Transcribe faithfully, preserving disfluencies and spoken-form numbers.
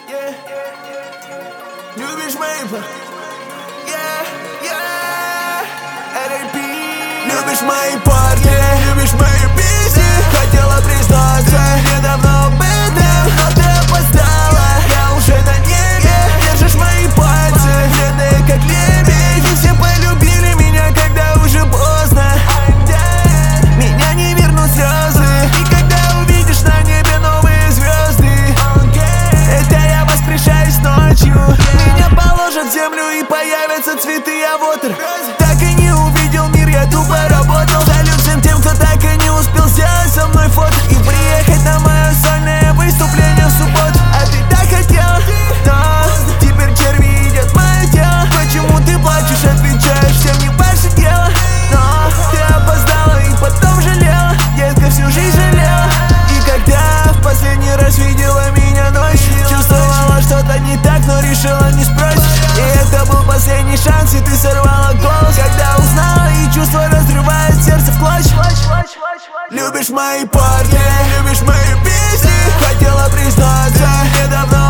yeah. Любишь мои пар, yeah, yeah. эр эй пи. Любишь мои парни, любишь мои песни. Хотела признаться недавно об этом, но ты опоздала, я уже на небе. Держишь мои пальцы, бедные как лебедь. И все полюбили меня, когда уже поздно. Меня не вернут слезы, и когда увидишь на небе новые звезды, это я воскрешаюсь ночью. Меня положат в землю и появятся цветы, а вот так и не увидел мир, я тупо работал. Салют всем тем, кто так и не успел сделать со мной фото и приехать на мое сольное выступление в субботу. А ты так хотел, но теперь черви едят мое тело. Почему ты плачешь, отвечаешь, всем не ваше дело. Но ты опоздала и потом жалела, детка, всю жизнь жалела. И когда в последний раз видела меня ночью, чувствовала что-то не так, но решила не спросить. И это был последний шанс, и ты сорвала голос, когда узнала, и чувство разрывает сердце в клочья. Любишь мои парни, любишь мои песни. Хотела признаться недавно